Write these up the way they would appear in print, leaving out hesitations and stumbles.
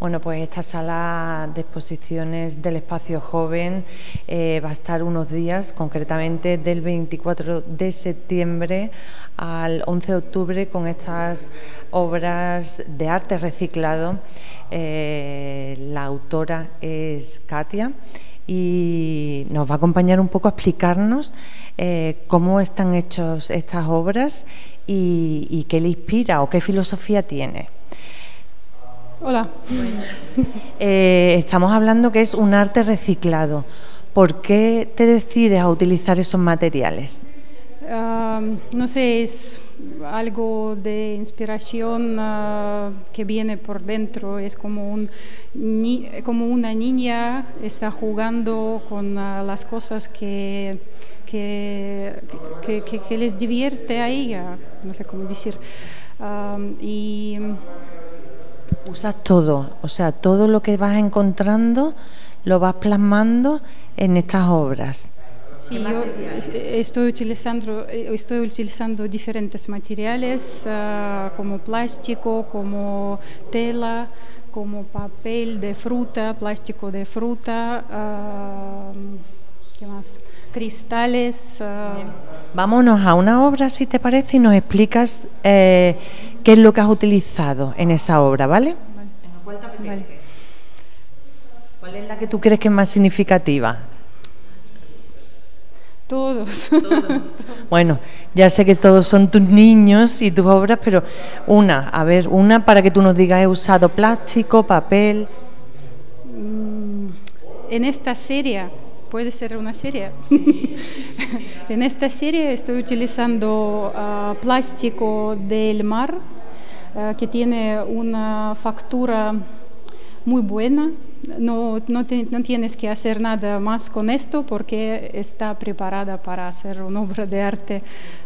Bueno, pues esta sala de exposiciones del Espacio Joven va a estar unos días, concretamente del 24 de septiembre al 11 de octubre, con estas obras de arte reciclado. La autora es Katia y nos va a acompañar un poco a explicarnos cómo están hechas estas obras y qué le inspira o qué filosofía tiene. Hola. Estamos hablando que es un arte reciclado. ¿Por qué te decides a utilizar esos materiales? No sé, es algo de inspiración que viene por dentro. Es como una niña está jugando con las cosas que les divierte a ella. No sé cómo decir. Y usas todo, o sea, todo lo que vas encontrando lo vas plasmando en estas obras. Sí, yo estoy utilizando diferentes materiales como plástico, como tela, como papel de fruta, plástico de fruta, ¿qué más? Cristales. Vámonos a una obra, si te parece, y nos explicas qué es lo que has utilizado en esa obra, ¿vale? Vale. ¿Cuál es la que tú crees que es más significativa? Todos. Bueno, ya sé que todos son tus niños y tus obras, pero una para que tú nos digas, ¿he usado plástico, papel? En esta serie, ¿puede ser una serie? Sí. En esta serie estoy utilizando plástico del mar, que tiene una factura muy buena. No tienes que hacer nada más con esto porque está preparada para hacer una obra de arte.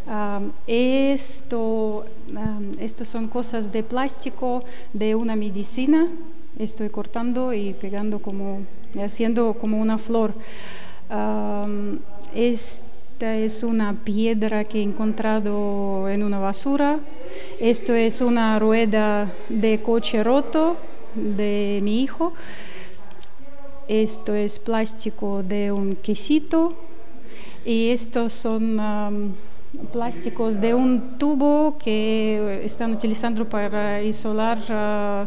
Esto son cosas de plástico de una medicina. Estoy cortando y pegando haciendo como una flor. Esta es una piedra que he encontrado en una basura. Esto es una rueda de coche roto de mi hijo. Esto es plástico de un quesito y estos son plásticos de un tubo que están utilizando para isolar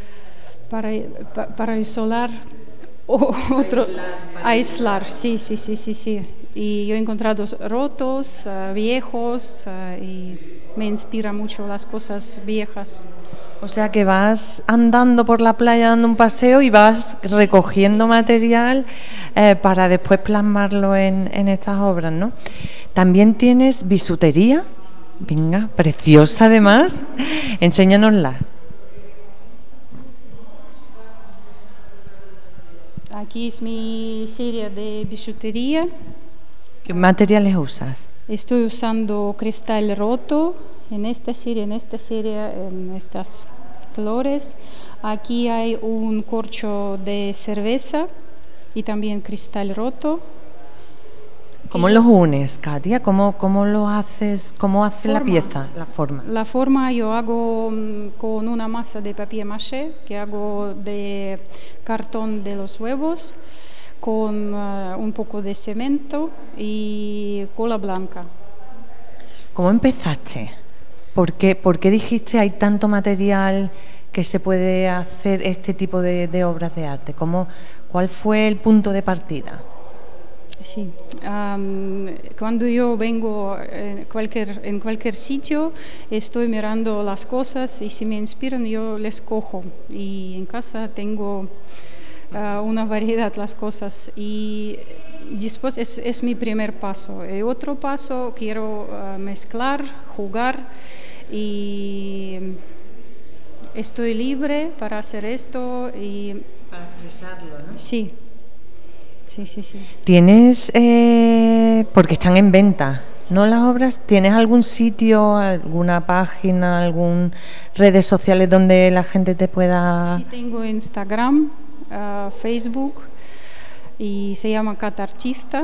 aislar, sí. Y yo he encontrado rotos, viejos y me inspira mucho las cosas viejas. O sea que vas andando por la playa dando un paseo y vas recogiendo material para después plasmarlo en estas obras, ¿no? También tienes bisutería, venga, preciosa además, enséñanosla. Aquí es mi serie de bisutería. ¿Qué materiales usas? Estoy usando cristal roto en esta serie, en estas flores. Aquí hay un corcho de cerveza y también cristal roto. ¿Cómo los unes, Katia? ¿Cómo lo haces? ¿Cómo haces la pieza, la forma? La forma yo hago con una masa de papier mâché que hago de cartón de los huevos con un poco de cemento y cola blanca. ¿Cómo empezaste? ¿Por qué dijiste hay tanto material que se puede hacer este tipo de obras de arte? ¿Cuál fue el punto de partida? Sí, cuando yo vengo en cualquier sitio, estoy mirando las cosas y si me inspiran yo les cojo. Y en casa tengo una variedad de las cosas y después es mi primer paso. El otro paso quiero mezclar, jugar y estoy libre para hacer esto y para expresarlo, ¿no? Sí. ¿Tienes, porque están en venta, ¿no? Las obras, ¿tienes algún sitio, alguna página, algunas redes sociales donde la gente te pueda...? Sí, tengo Instagram, Facebook y se llama Catartista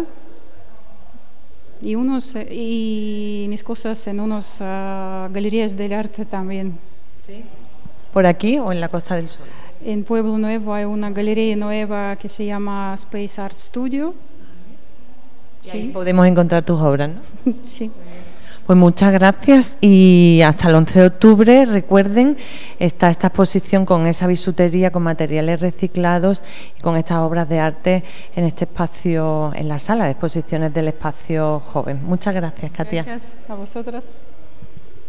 y mis cosas en unas galerías del arte también. ¿Sí? ¿Por aquí o en la Costa del Sol? En Pueblo Nuevo hay una galería nueva que se llama Space Art Studio. Y ahí podemos encontrar tus obras, ¿no? Sí. Pues muchas gracias y hasta el 11 de octubre, recuerden, está esta exposición con esa bisutería, con materiales reciclados y con estas obras de arte en este espacio, en la sala de exposiciones del espacio joven. Muchas gracias, Katia. Gracias a vosotras.